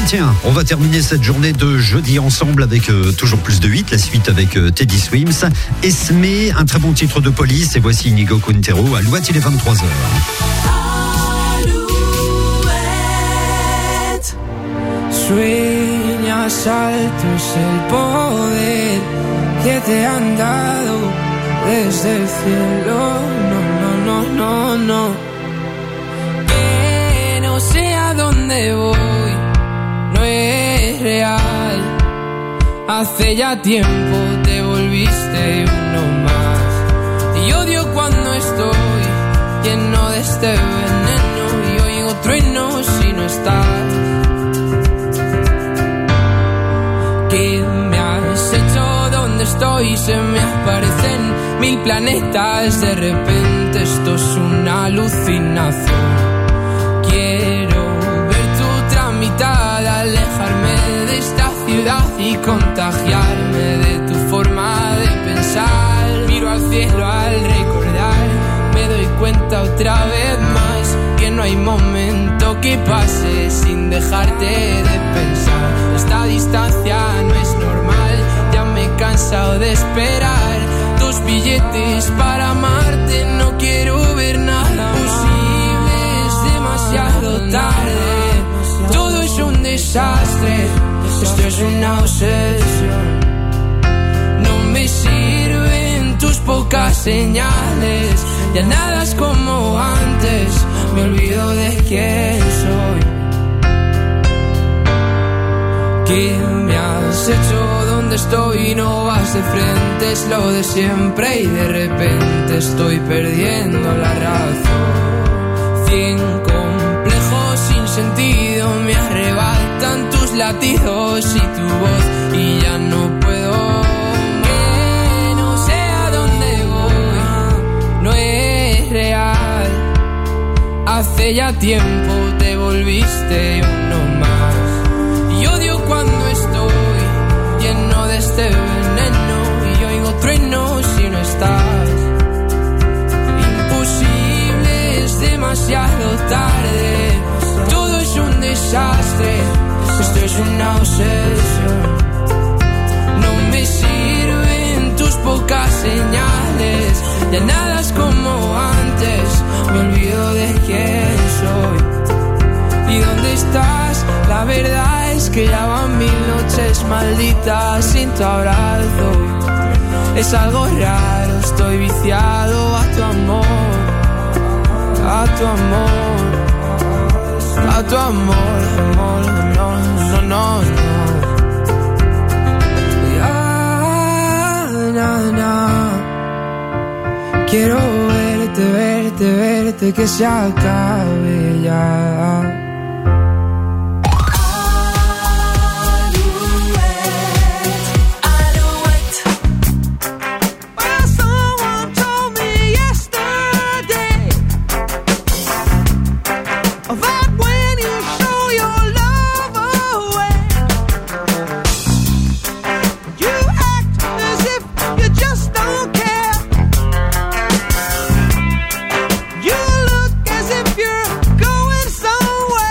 Tiens, on va terminer cette journée de jeudi ensemble avec toujours plus de 8, la suite avec Teddy Swims. Esme, un très bon titre de Police, et voici Inigo Quintero. Alouette, il est 23h. Sueñas alto es el poder que te han dado desde el cielo. No. Que no sé a dónde voy, no es real. Hace ya tiempo te volviste uno más. Y odio cuando estoy lleno de este veneno y oigo truenos si no estás. ¿Qué me has hecho? ¿Dónde estoy? Se me aparecen 1000 planetas. De repente esto es una alucinación. Quiero ver tu tramitada, alejarme de esta ciudad y contagiarme de tu forma de pensar. Miro al cielo al recordar, me doy cuenta otra vez más que no hay momento que pase sin dejarte de pensar. Esta distancia no es normal, ya me he cansado de esperar tus billetes para amarte. No quiero ver nada posible, es demasiado tarde. Todo es un desastre, esto es una obsesión. No me sirven tus pocas señales, ya nada es como antes, me olvido de quién soy. ¿Qué me has hecho? ¿Dónde estoy? No vas de frente, es lo de siempre y de repente estoy perdiendo la razón. 100 complejos sin sentido me arrebatan tus latidos y tu voz y ya no puedo. Que no sé a dónde voy, no es real. Hace ya tiempo te volviste uno más. Y odio cuando estoy lleno de este veneno y oigo truenos si no estás. Imposible, es demasiado tarde. Todo es un desastre, esto es una obsesión. No me sirven tus pocas señales, ya nada es como antes, me olvido de quién soy. ¿Y dónde estás? La verdad es que ya van 1000 noches malditas sin tu abrazo. Es algo raro, estoy viciado a tu amor, a tu amor, a tu amor, amor, no. Quiero verte, que se acabe ya. You look as if you're going somewhere.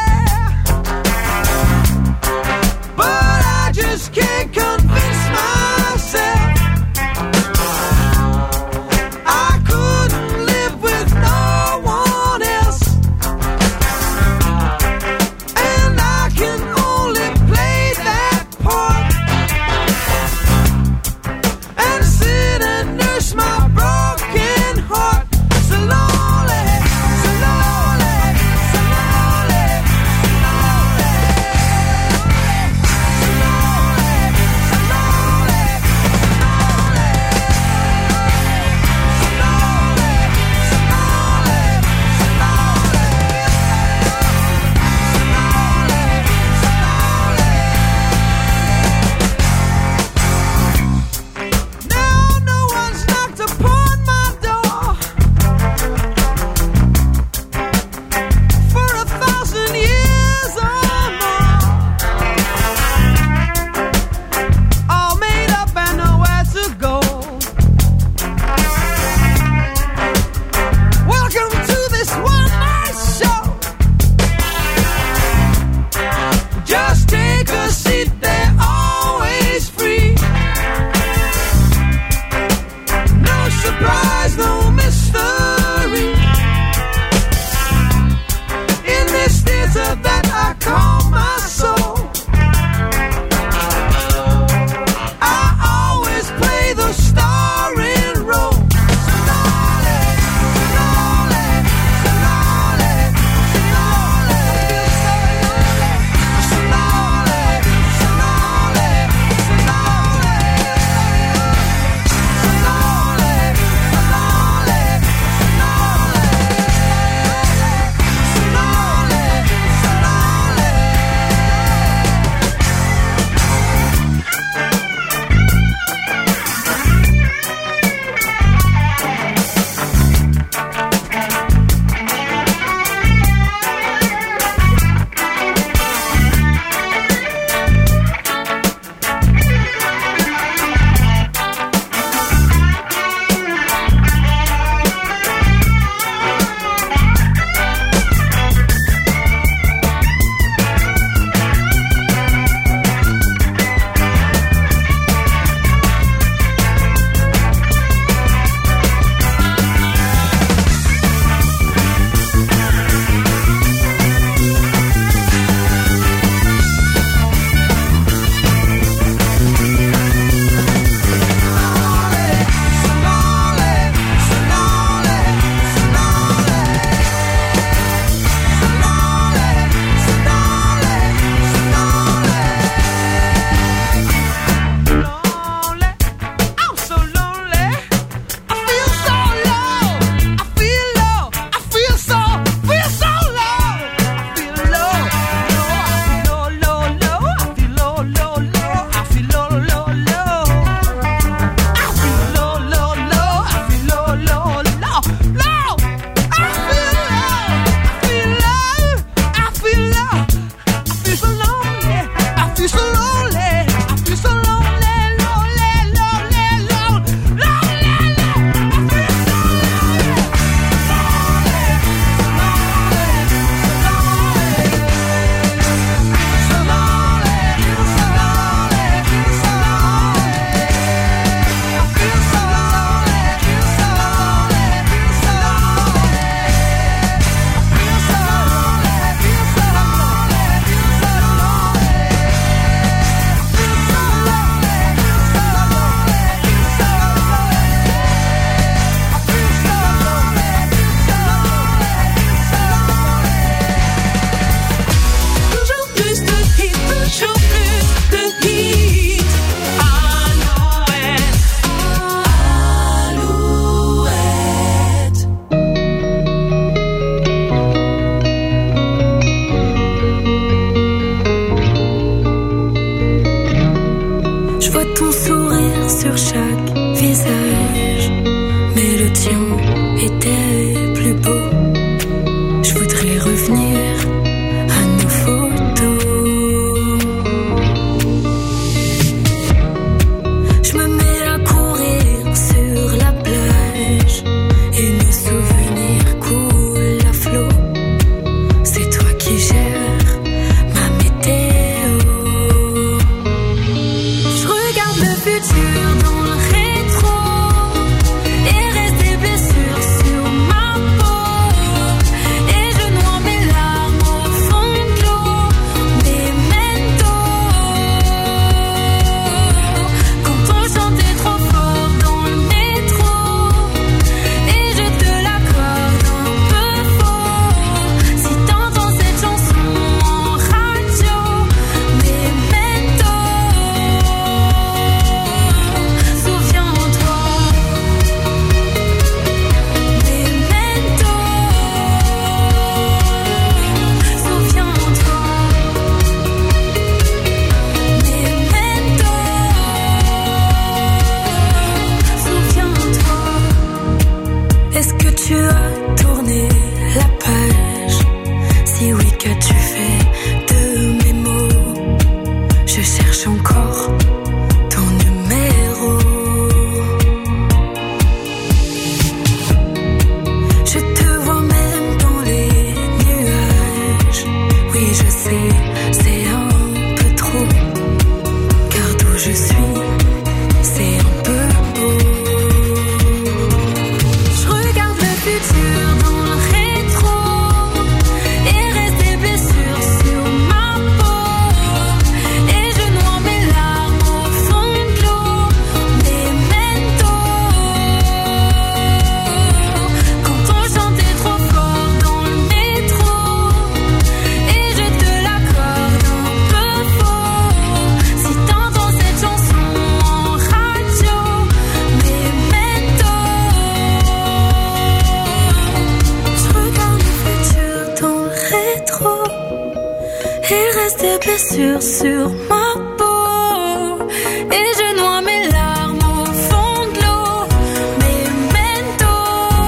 Il reste des blessures sur ma peau et je noie mes larmes au fond de l'eau. Memento,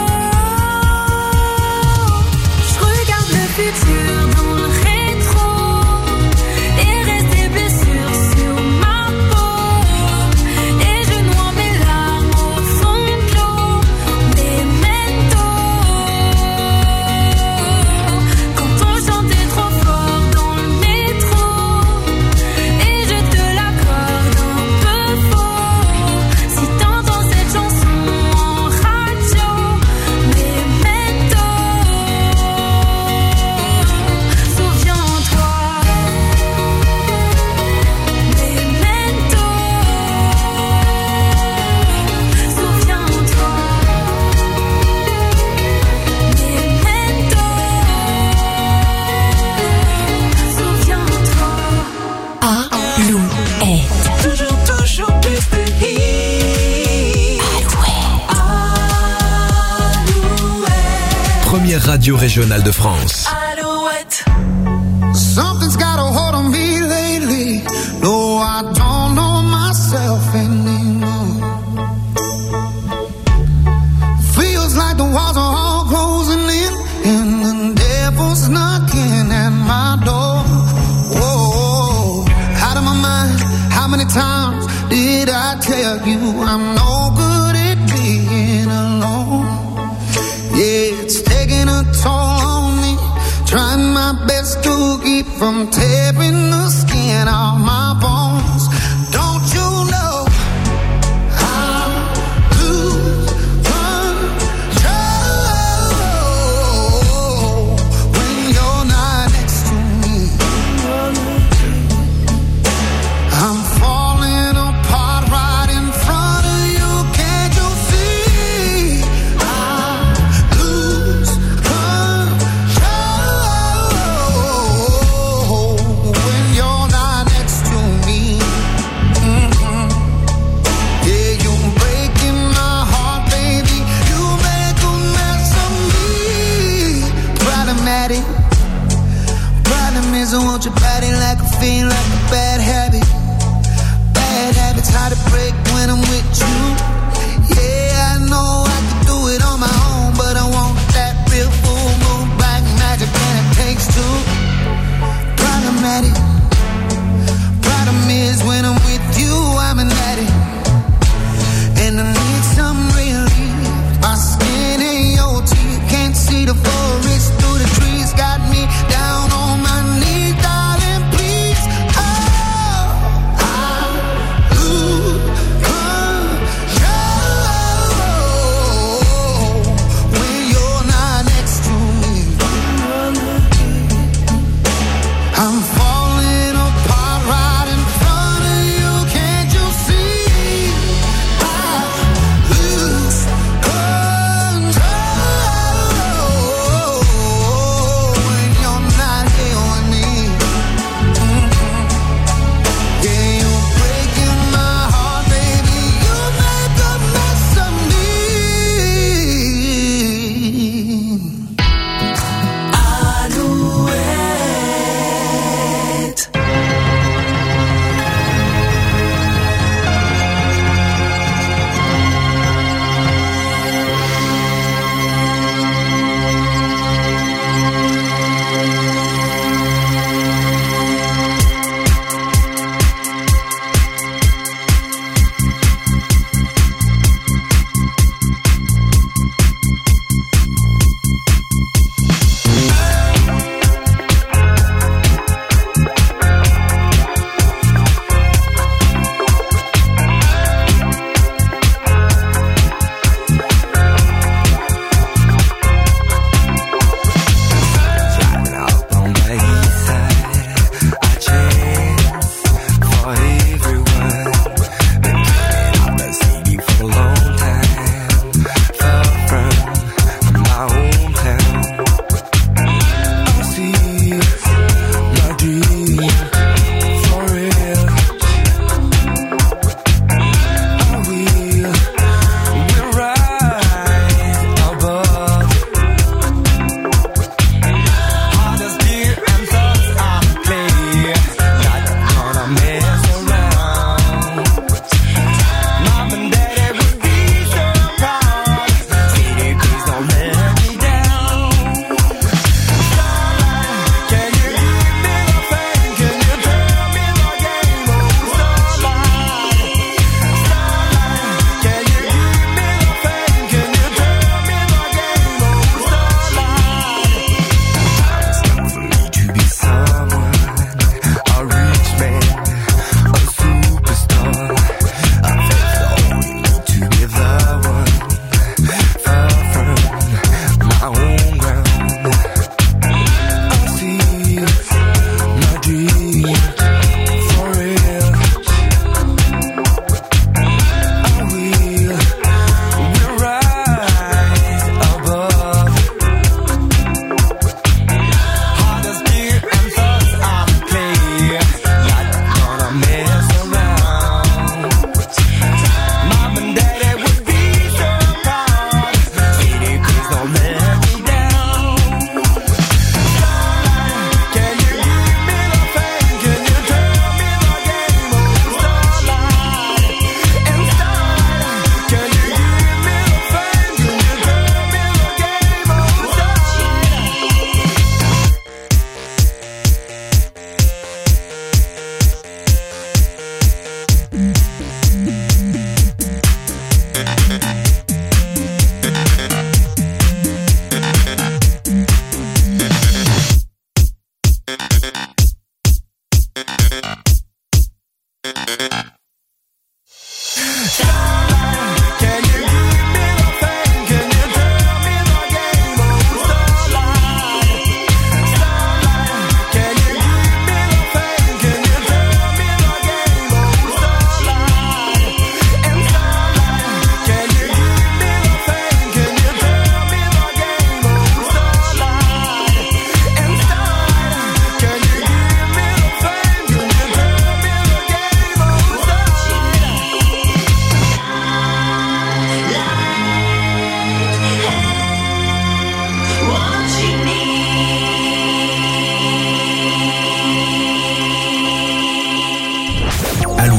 je regarde le futur dans le rétro. Il reste des blessures sur ma peau et je noie mes larmes au fond de l'eau. Memento, quand on chantait trop fort dans le métro et je te l'accorde un peu faux. Si t'entends cette chanson en radio, Memento, souviens-toi. Memento, souviens-toi. Memento, souviens-toi. Alouette. Toujours plus de hits. Alouette. Première radio régionale de France. Alouette. Something's got a hold on me lately. No, I don't know myself anymore. Feels like the walls are all closing in, and the devil's knocking at my door. Whoa, out of my mind. How many times did I tell you I'm no good at being alone? Yeah, it's taking a toll on me. Trying my best to keep from tearing the skin off my bones. Don't you know I lose control when you're not next to me? I'm falling apart right in front of you. Can't you see? I lose control when you're not next to me. Yeah, you're breaking my heart, baby. You make a mess of me. Problematic. Problem is I want your body like a fiend, like a bad habit. Bad habits hard to break when I'm with you. Yeah, I know I can do it on my own, but I want that real full moon black magic, and it takes two. Problematic. Problem is when I'm with you, I'm an addict, and I need some relief. My skin ain't your teeth, can't see the forest through the trees. Got me down on my knees, darling, please. Oh, I lose control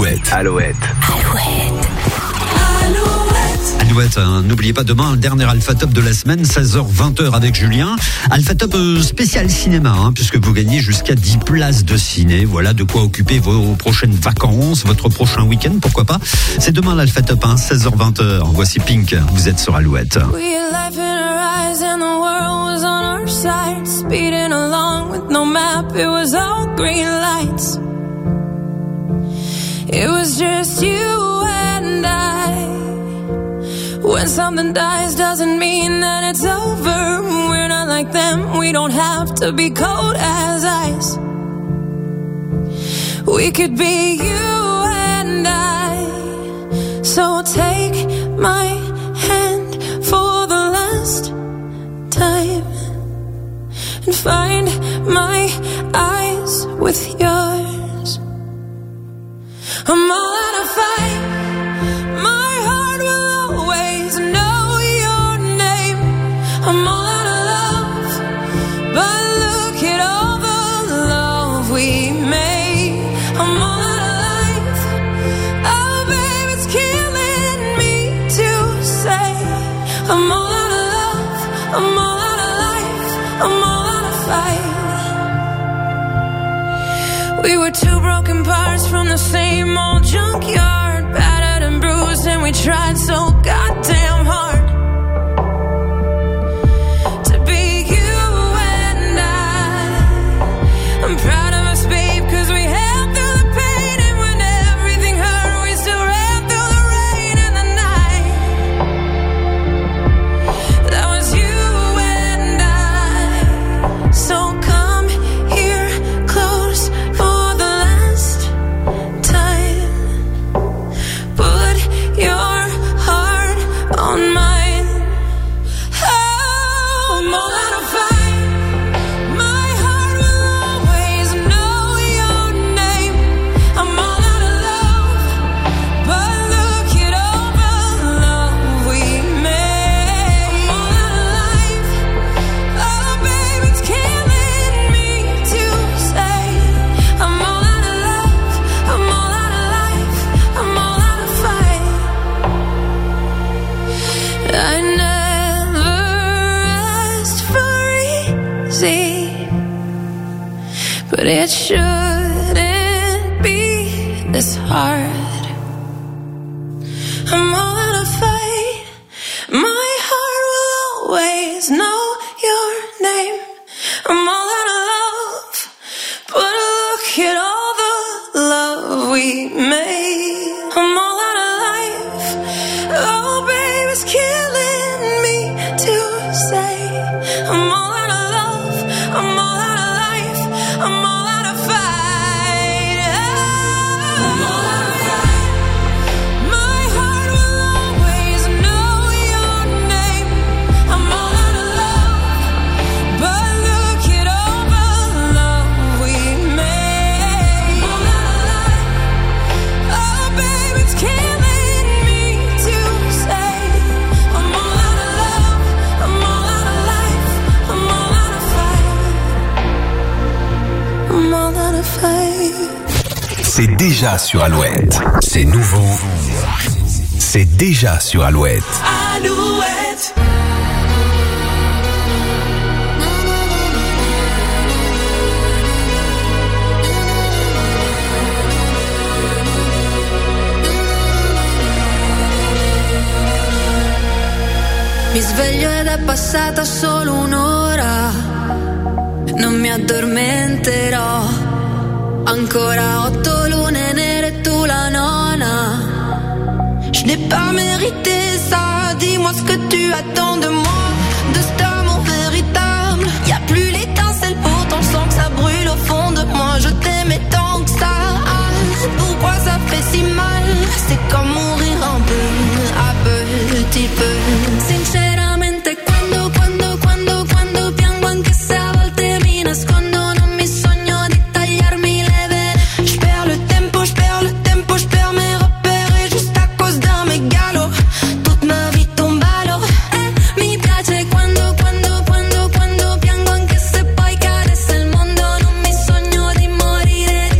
Alouette. Alouette, hein. N'oubliez pas demain, le dernier Alpha Top de la semaine, 16h-20h avec Julien. Alpha Top spécial cinéma, hein, puisque vous gagnez jusqu'à 10 places de ciné. Voilà de quoi occuper vos prochaines vacances, votre prochain week-end, pourquoi pas. C'est demain l'Alpha Top, hein, 16h-20h. Voici Pink, vous êtes sur Alouette. Speeding along with no map, it was all green lights. It was just you and I. When something dies doesn't mean that it's over. We're not like them, we don't have to be cold as ice. We could be you and I. So take my hand for the last time and find my eyes with yours. I'm all out of fight. My heart will always know your name. I'm all out of love, but look at all the love we made. I'm all out of life. Oh, babe, it's killing me to say. I'm all out of love. I'm all out of life. I'm all we were two broken parts from the same old junkyard, battered and bruised, and we tried so goddamn hard to be you and I. I'm proud of us, babe, cause we held through the pain, and when everything hurt, we still ran through the rain and the night. That was you and I. So come here close for the last time. Put your heart on mine. Oh, I'm all out of fight. My heart will always know your name. I'm all out of love, but look at all the love we made. I'm all out of life. Oh, babe, it's killing me to say. I'm all out of love. I'm all out of life. I'm all out of fight. I never asked for easy, but it shouldn't be this hard. I'm all out of fight. My heart will always know your name. I'm all out of love, but look at all the love we made. I'm all out of life. Oh, babe, it's killing me to say. I'm all out of love. I'm all out of life. I'm all out of fight. I'm all out of fight. My heart will always know your name. I'm all out of love, but look at all the love we made. I'm all out of life. Oh, babe, it's killing me to say. I'm all out of love. I'm all out of life. I'm all out of fight. I'm all out of fight. C'est déjà sur Alouette. C'est nouveau. C'est déjà sur Alouette. Alouette. Mi sveglio ed è passata solo un'ora, non mi addormenterò. Ancora 8 lune nere, tu la nona. Je n'ai pas mérité ça, dis-moi ce que tu attends de moi, de cet amour véritable. Y a plus l'étincelle, pourtant je sens que ça brûle au fond de moi. Je t'aimais tant que ça, pourquoi ça fait si mal? C'est comme mourir un peu, à petit peu. Sinceramente quando piango, anche se a volte mi nascondo, non mi sogno di tagliarmi le vene. J'perds le tempo, j'perds mes repères, et juste à cause d'un mégalo toute ma vie tombe à l'eau. Mi piace quando piango, anche se poi cadesse il mondo, non mi sogno di morire di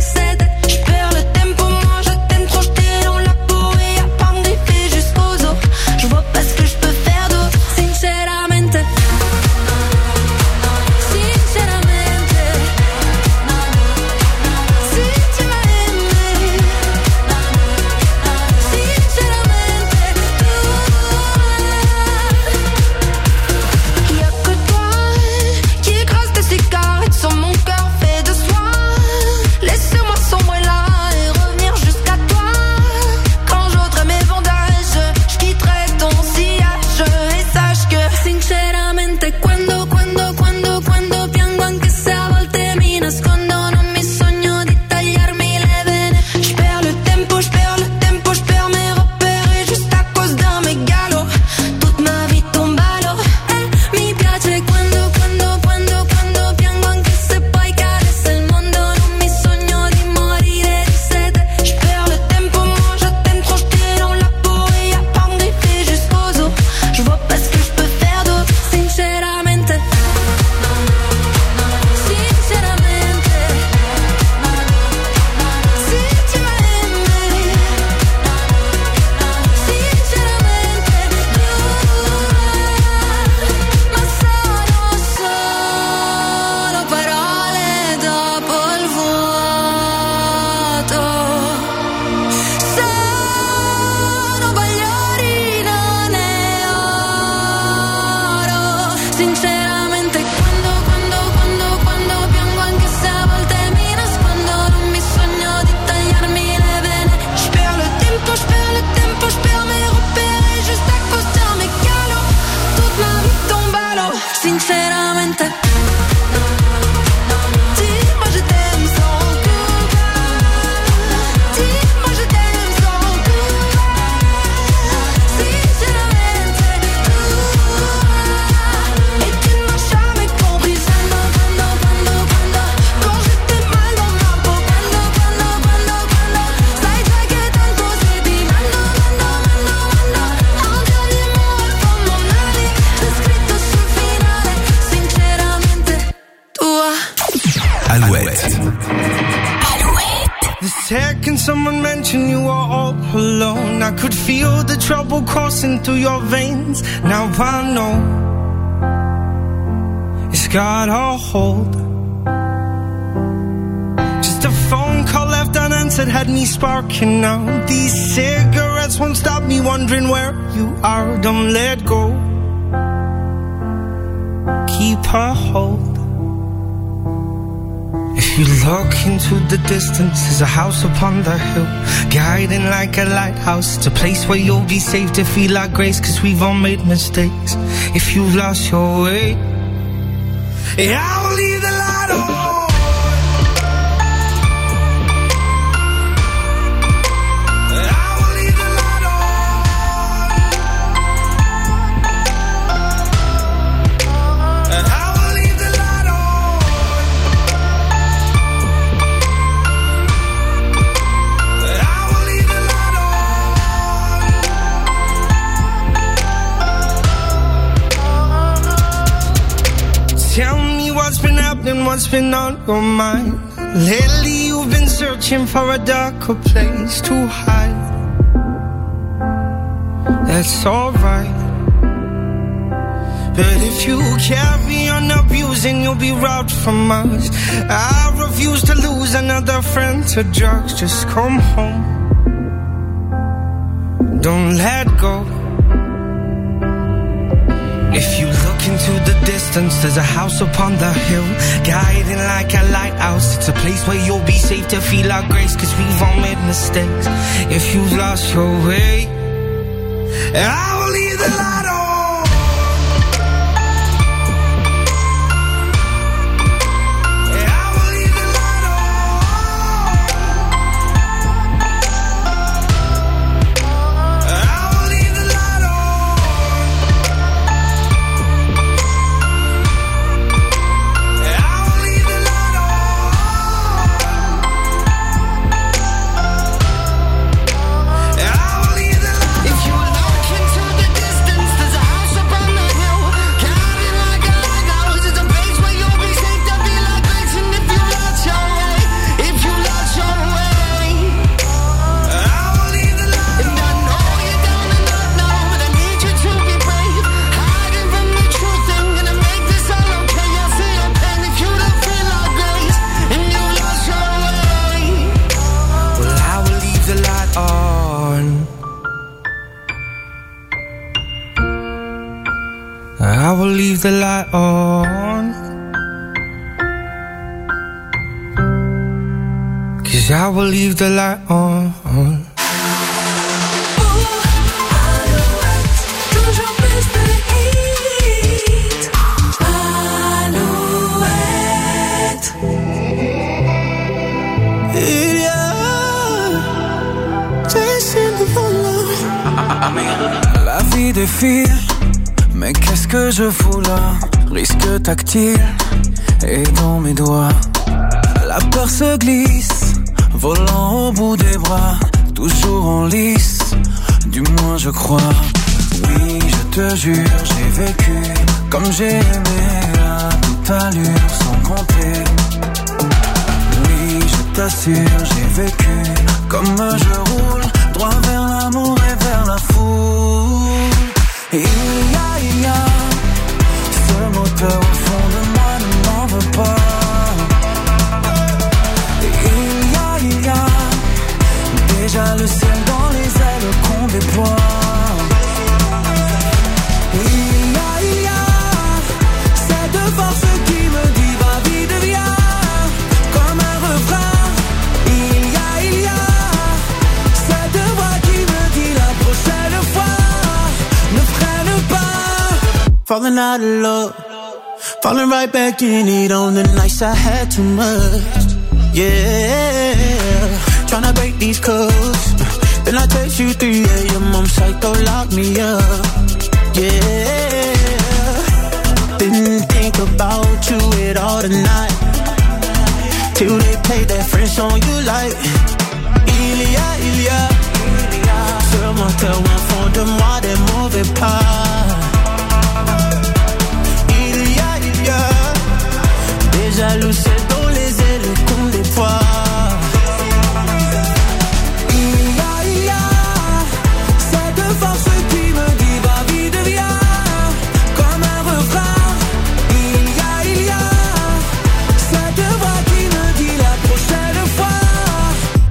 The second someone mentioned you were all alone, I could feel the trouble coursing through your veins. Now I know it's got a hold. Just a phone call left unanswered had me sparking now. These cigarettes won't stop me wondering where you are. Don't let go, keep a hold. If you look into the distance, there's a house upon the hill, guiding like a lighthouse. It's a place where you'll be safe to feel like grace, cause we've all made mistakes. If you've lost your way, yeah, I'll leave the light on. What's been on your mind? Lately you've been searching for a darker place to hide. That's alright, but if you carry on abusing, you'll be robbed from us. I refuse to lose another friend to drugs. Just come home, don't let go. If you look into the distance, there's a house upon the hill, guiding like a lighthouse. It's a place where you'll be safe to feel our grace, cause we've all made mistakes. If you've lost your way, I will leave the light on. I will leave the light on, 'cause I will leave the light on. Toujours plus de hits. Alouette. La vie défile, mais qu'est-ce que je fous là? Risque tactile et dans mes doigts. La peur se glisse, volant au bout des bras, toujours en lice, du moins je crois. Oui, je te jure, j'ai vécu comme j'ai aimé à toute allure, sans compter. Oui, je t'assure, j'ai vécu comme je roule, droit vers l'amour et vers la foule. Il y a ce moteur au fond de moi, ne m'en veux pas. Il y a déjà le ciel dans les ailes qu'on déploie. Il y a cette force qui me dit va vite viens, comme un refrain. Il y a cette voix qui me dit la prochaine fois ne freine pas. Falling out of love, falling right back in it on the nights I had too much. Yeah, tryna break these codes. Then I text you 3 a.m. I'm psycho, lock me up. Yeah, didn't think about you at all tonight, till they play that French song you like. Il y a ce moteur au fond de moi, des mauvais pas. Il y a déjà le ciel dans les ailes qu'on déploie.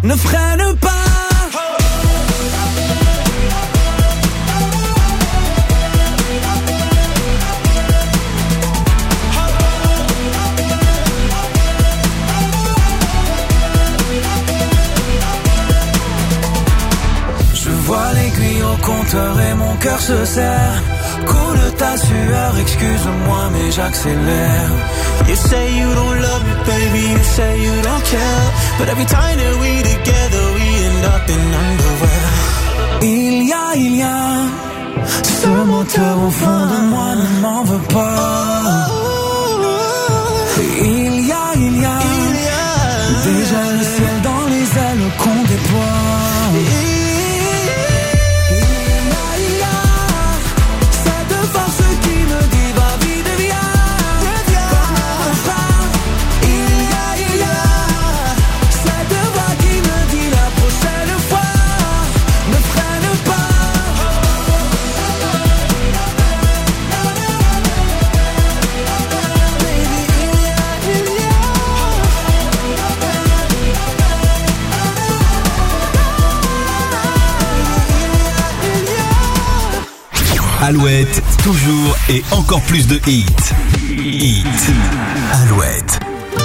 ne freine pas. Je vois l'aiguille au compteur et mon cœur se serre. Coule ta sueur, excuse-moi mais j'accélère. You say you don't love me, baby, you say you don't care. But every time that we together, we end up in underwear. Il y a ce moteur au fond de moi, ne m'en veux pas. Il y a déjà le ciel dans les ailes qu'on déploie. Alouette, toujours et encore plus de hits. Alouette.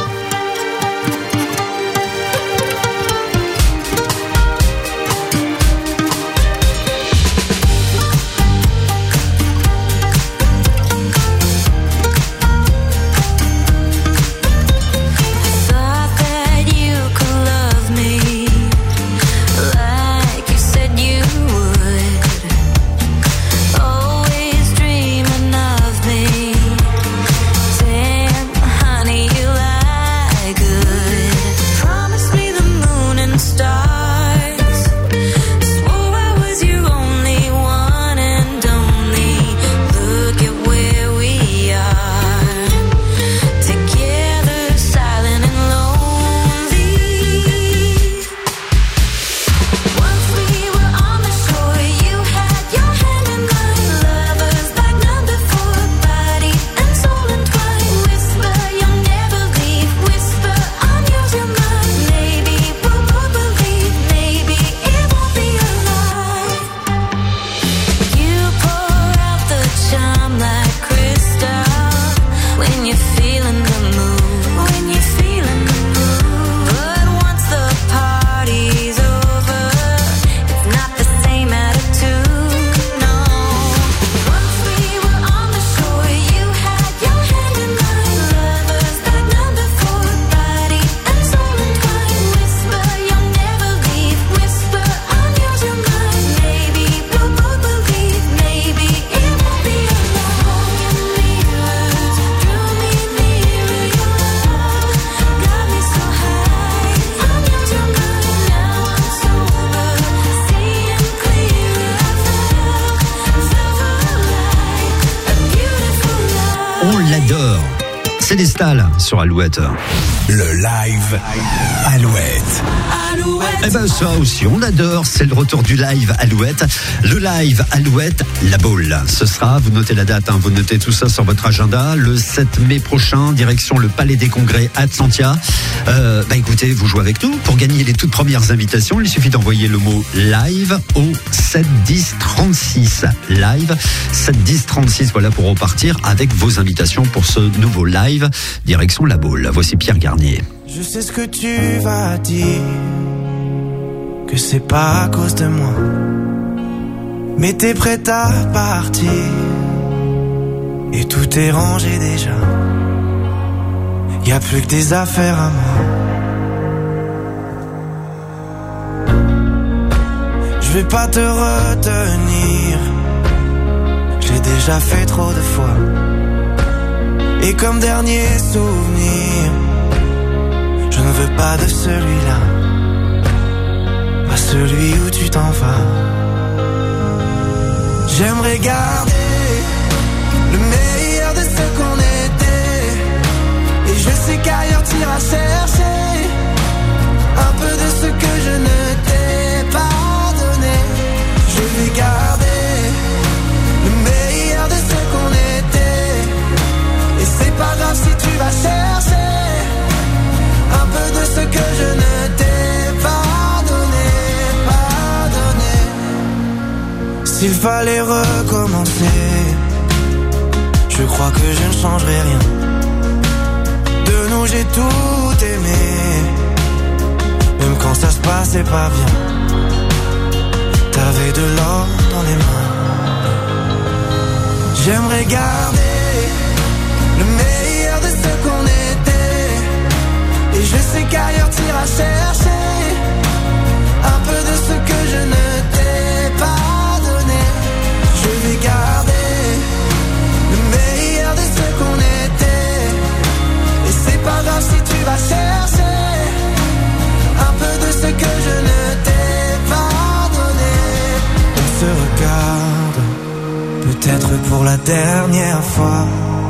Célestal sur Alouette. Le live Alouette. Eh ben ça aussi, on adore, c'est le retour du live Alouette. Le live Alouette, la boule. Ce sera, vous notez la date, vous notez tout ça sur votre agenda, le 7 mai prochain, direction le Palais des Congrès Atlantia. Écoutez, vous jouez avec nous. Pour gagner les toutes premières invitations, il suffit d'envoyer le mot live au 7 10 36. Live 7 10 36, voilà pour repartir avec vos invitations pour ce nouveau live, direction la boule. Voici Pierre Garnier. Je sais ce que tu vas dire, que c'est pas à cause de moi, mais t'es prête à partir et tout est rangé déjà. Y a plus que des affaires à moi. Je vais pas te retenir, j'ai déjà fait trop de fois. Et comme dernier souvenir, je ne veux pas de celui-là, pas celui où tu t'en vas. J'aimerais garder le meilleur de ce qu'on était, et je sais qu'ailleurs t'iras chercher un peu de ce que je ne t'ai pas donné. Je vais garder le meilleur de ce qu'on était, et c'est pas grave si tu vas chercher un peu de ce que je ne t'ai pas s'il fallait recommencer, je crois que je ne changerai rien. De nous j'ai tout aimé, même quand ça se passait pas bien. T'avais de l'or dans les mains. J'aimerais garder le meilleur de ce qu'on était, et je sais qu'ailleurs t'iras chercher un peu de ce que je ne t'ai pas donné. Je vais garder le meilleur de ce qu'on était, et c'est pas grave si tu vas chercher un peu de ce que je ne t'ai pas donné. On se regarde, peut-être pour la dernière fois,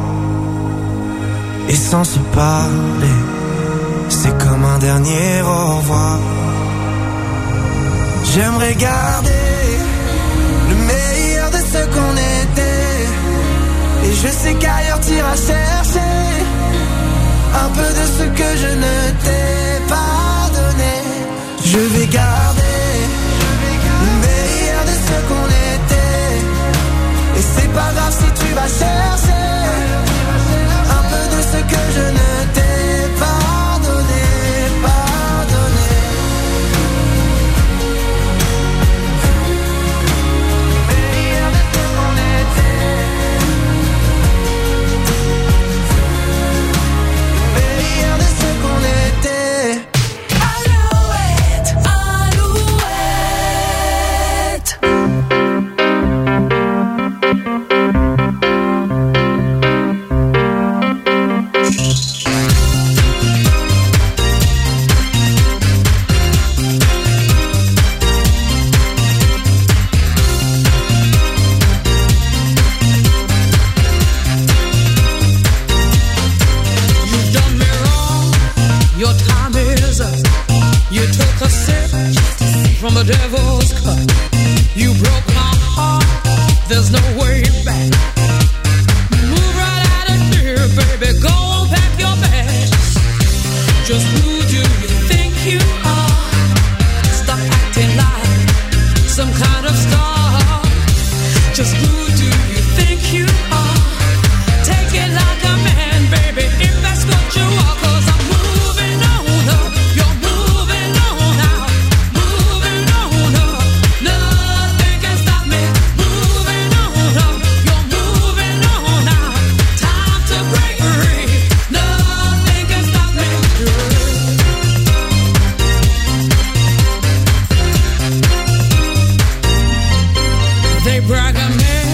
et sans se parler, c'est comme un dernier au revoir. J'aimerais garder le meilleur de ce qu'on était, et je sais qu'ailleurs t'iras chercher un peu de ce que je ne t'ai pas donné. Je vais garder le meilleur de ce qu'on était, et c'est pas grave si tu vas chercher un peu de ce que je ne t'ai pas donné, pas donné. Meilleur de ce qu'on était, meilleur de ce qu'on était. Alouette, from the devil's cup. You broke my heart, there's no way back. Move right out of here, baby, go on, pack your bags. Just who do you think you are? Stop acting like some kind of star. Just who do you think you are? Take it like a man, baby, if that's what you are, 'cause I'm moving on up. You're moving on out. Moving on up. Nothing can stop me. Moving on up. You're moving on out. Time to break free. Nothing can stop me. They brag on me.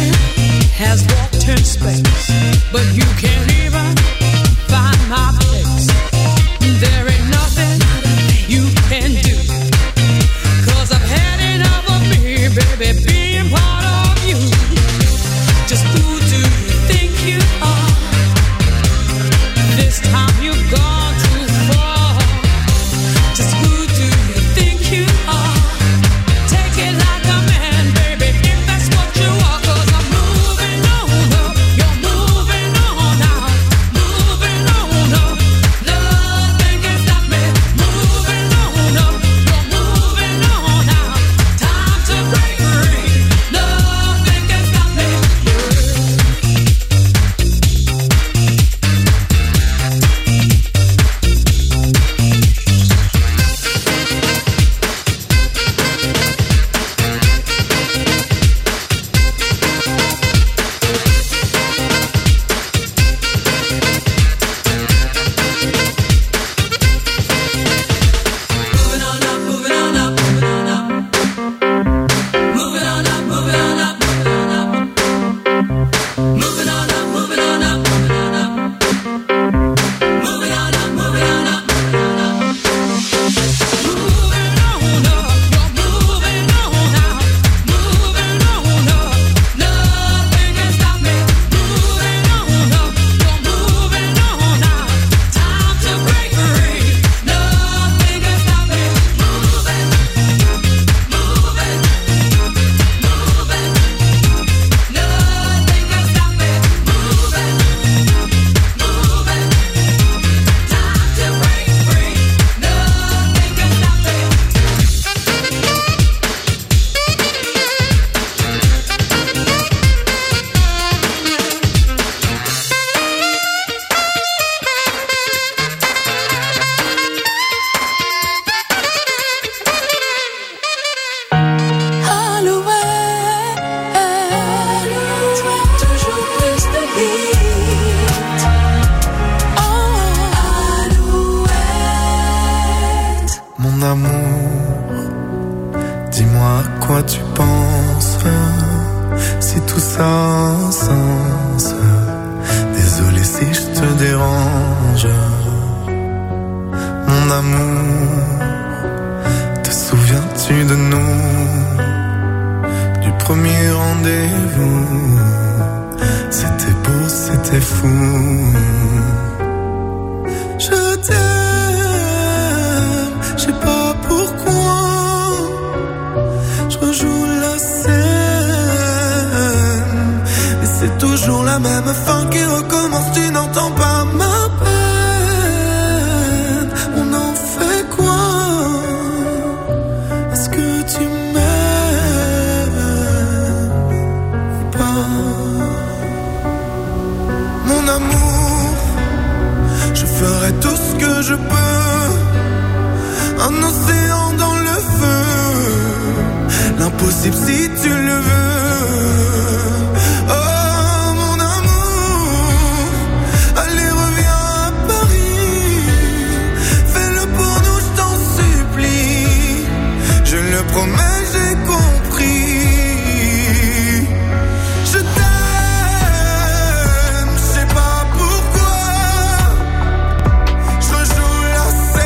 Dis-moi à quoi tu penses, si tout ça a un sens. Désolé si je te dérange. Mon amour, te souviens-tu de nous, du premier rendez-vous? C'était beau, c'était fou. Je t'aime, je sais pas pourquoi. Je rejoue la scène, et c'est toujours la même fin qui recommence. Tu n'entends pas ma peine. On en fait quoi? Est-ce que tu m'aimes ou pas? Mon amour, je ferai tout ce que je peux. Un océan dans le feu, l'impossible si tu le veux. Oh mon amour, allez reviens à Paris. Fais-le pour nous, je t'en supplie. Je le promets, j'ai compris. Je t'aime, je sais pas pourquoi. Je rejoue la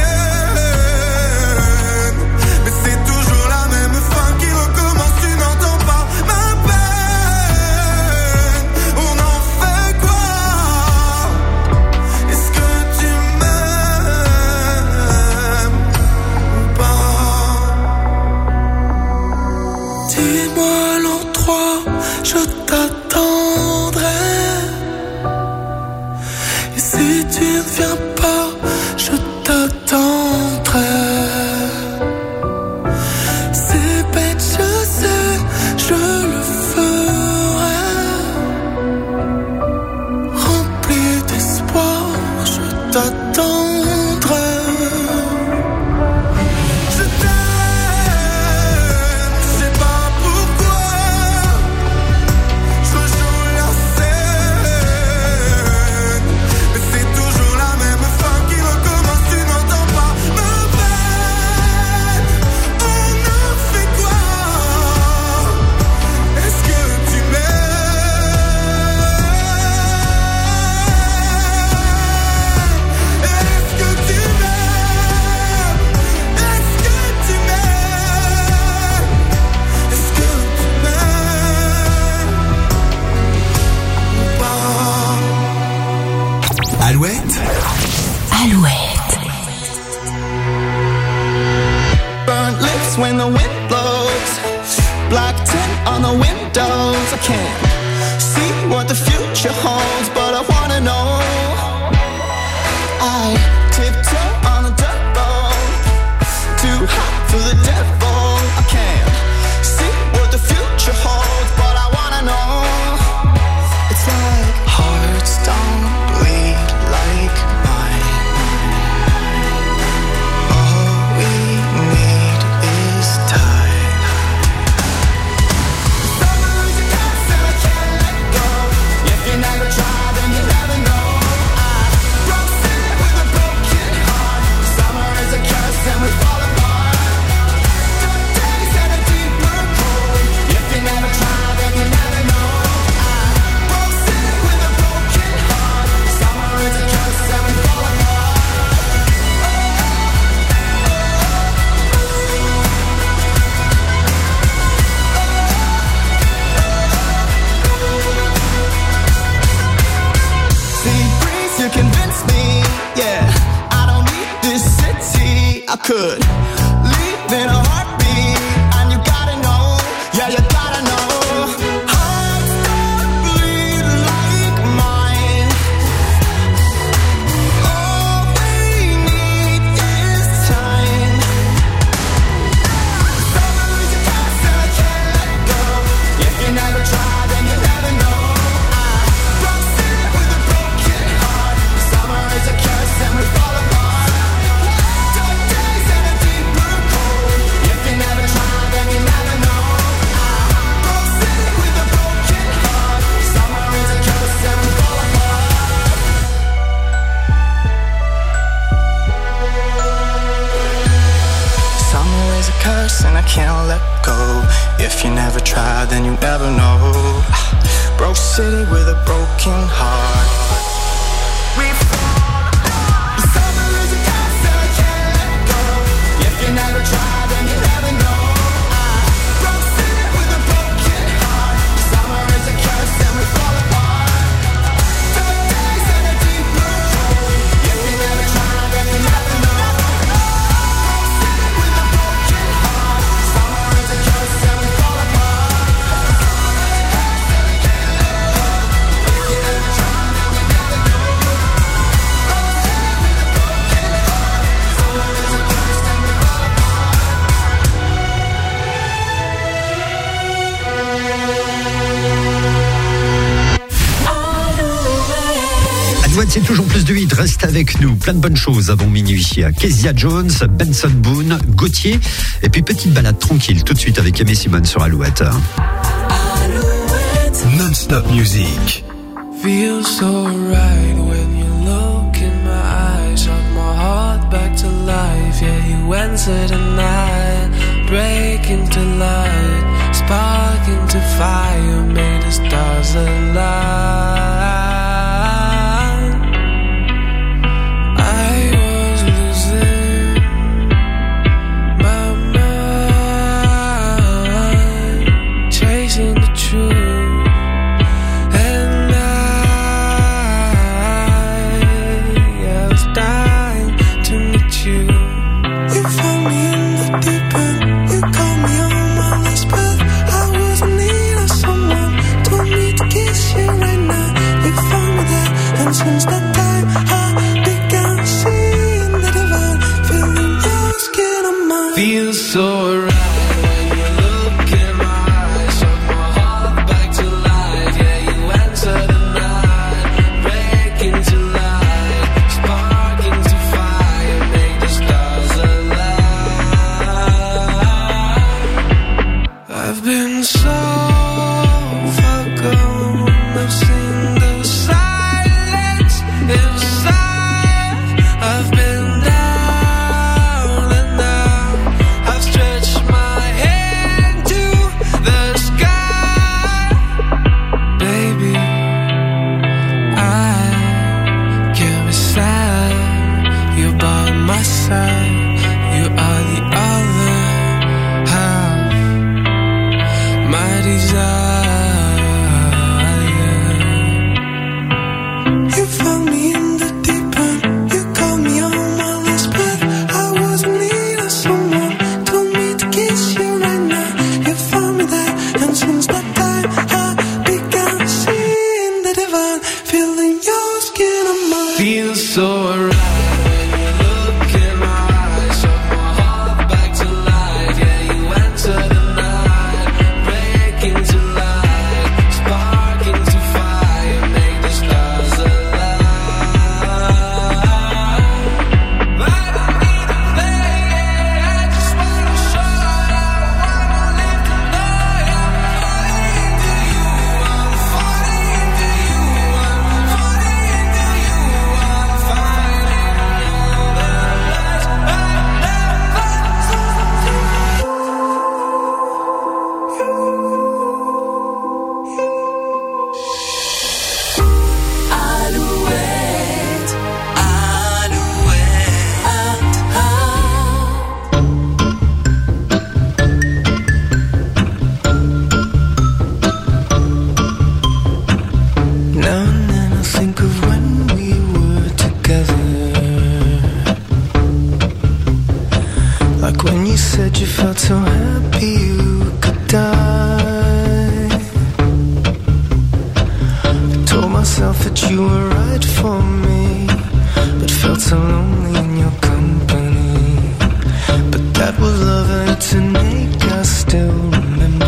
scène, mais c'est toujours la même fin qui recommence. Tu n'entends pas ma peine. On en fait quoi? Est-ce que tu m'aimes ou pas? Dis-moi l'endroit, je t'attendrai. Et si tu ne viens pas, je t'attendrai. C'est bête, je sais, je le ferai. Rempli d'espoir, je t'attendrai. Je t'aime, je sais pas pourquoi. Je rejoue la scène, mais c'est toujours la même fin qui recommence. Tu n'entends pas ma peine. On en fait quoi? Est-ce que tu m'aimes? Est-ce que tu m'aimes? Est-ce que tu m'aimes? Est-ce que tu m'aimes ou pas? Alouette, Alouette. Burnt lips when the wind blows. Black tint on the windows. I can't see what the future holds, but I wanna know. I tiptoe on a dirt road, too hot for the devil. I can't see what the future holds, but I wanna know. It's like hearts don't bleed like mine. All we need is time. Summer is a curse and I can't let go. If you never try, then you never know. can't let go. If you never try, then you never know. Broke city with a broken heart. We fall apart. The summer is a cancer, can't let go. If you never try, then you never know. Broke city with a broken heart. Summer is a curse and we fall apart. Dark days and a deep blue hole. If you never try, then you never know. C'est toujours plus de 8, reste avec nous. Plein de bonnes choses avant minuit. Kezia Jones, Benson Boone, Gauthier. Et puis petite balade tranquille tout de suite avec Aimé Simone sur Alouette. Non-stop music. Feels so right when you look in my eyes. Shot my heart back to life. Yeah, you enter the night. Break into light. Spark into fire. Made the stars align. Since that time I began seeing the divine, feeling your skin on mine. Feels so right when you look in my eyes. Shut my heart back to life. Yeah, you enter the night. Break into light. Spark into fire. Make the stars alive. I've been so far gone. I've seen the silence inside. I've been down and out. I've stretched my hand to the sky. Baby, I can't be sad. You're by my side. You are the other half. My desire. You found me in the deep end. You called me on my last breath. I was in need of someone. Told me to kiss you right now. You found me there, and since that time I began seeing the divine, feeling your skin on mine. Feels so right when you look in my eyes. Shut my heart back to life. Yeah, you enter the night. Break into light. Spark into fire. Make the stars alive. I don't need a play. I just wanna show you. I wanna live to know you. I'm falling into you. I'm falling into you. I'm falling into you. I'm Alouette, Alouette, Now and then I think of when we were together. Like when you said you felt so happy you could die. I told myself that you were right for me, but felt so lonely in your company. But that was love and it's innate, I still remember.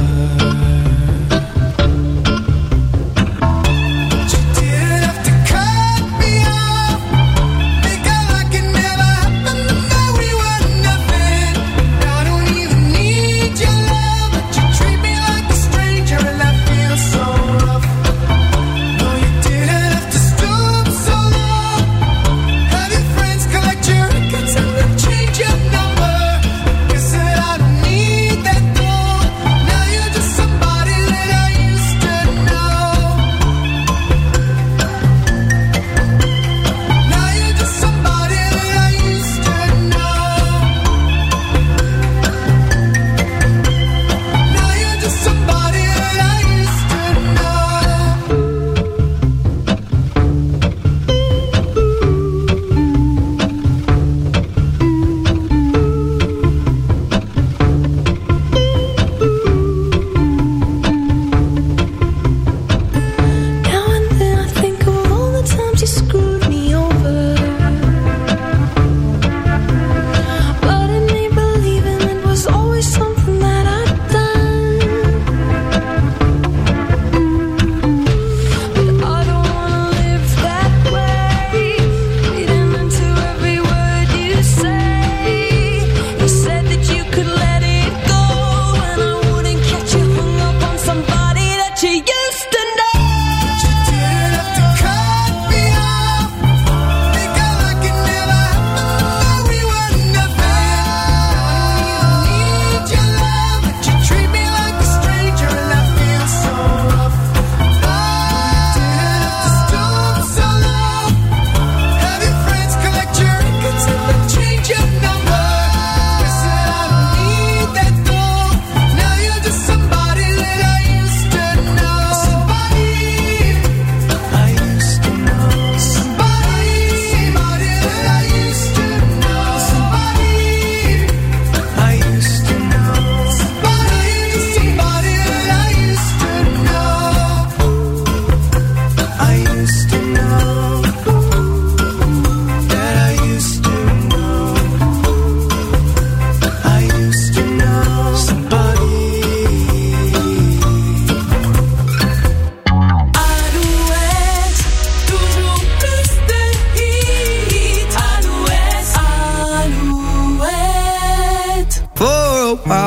Collect your records and then change your number. Guess that I don't need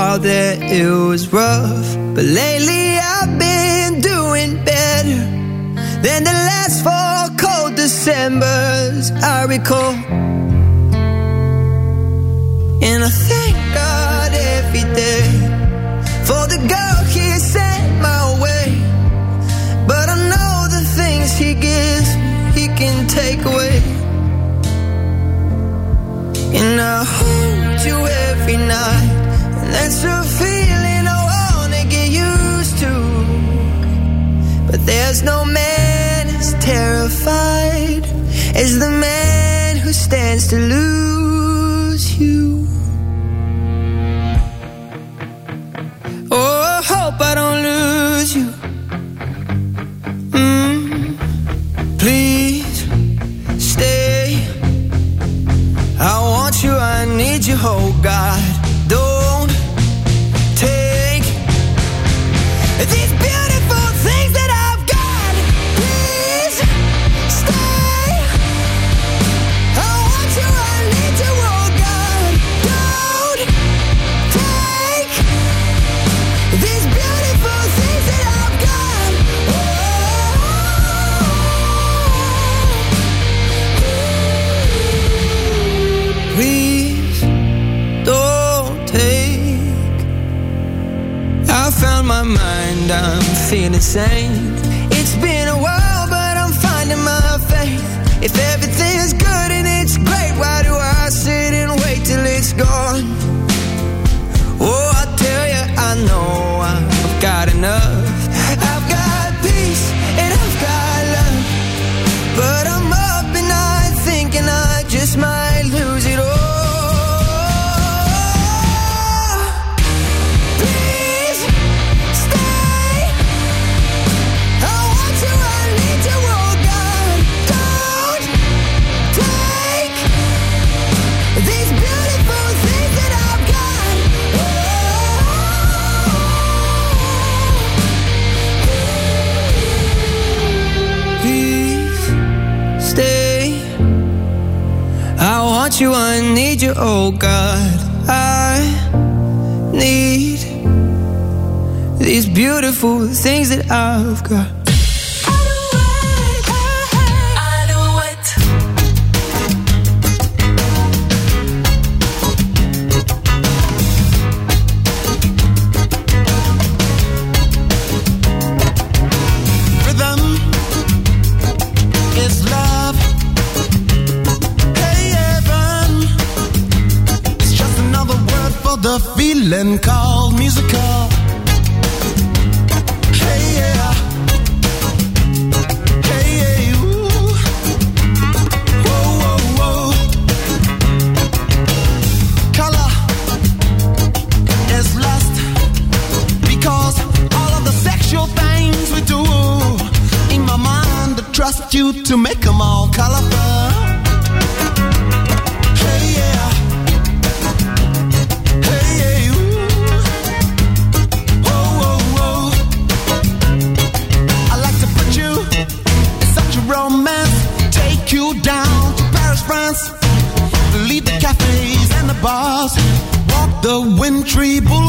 out there, it was rough. But lately I've been doing better than the last 4 cold Decembers I recall. And I thank God every day for the girl He sent my way. But I know the things He gives, He can take away. And I hold you every night, and that's a feeling I wanna get used to. But there's no man as terrified as the man who stands to lose you. Oh, I hope I don't lose you. Please stay. I want you, I need you, oh God. Don't take these beautiful things that I've got. Please stay. I want you, I need you, oh God. Don't take these beautiful things that I've got. Please don't take. I found my mind, I'm feeling sane. It's been a while, but I'm finding my faith. If everything's good and it's great, why do I sit and wait till it's gone? Oh, I tell you, I know I've got enough. I've got peace and I've got love. But I'm up at night thinking I just might lose it all. Please stay. I want you, I need you, oh God. Don't take these beautiful things that I've got. Please stay. I want you, I need you, oh God. I need these beautiful things that I've got. Rhythm is love. Hey, heaven. It's just another word for the feeling called musical. Hey, yeah. Hey, yeah, ooh. Whoa, whoa, whoa. Color is lust because all of the sexual things we do in my mind, I trust you to make them all colorful. Hey, yeah. Hey, yeah, ooh. Whoa, whoa, whoa. I like to put you in such a romance, take you down to Paris, France, leave the cafes and the bars, walk the wintry boulevard.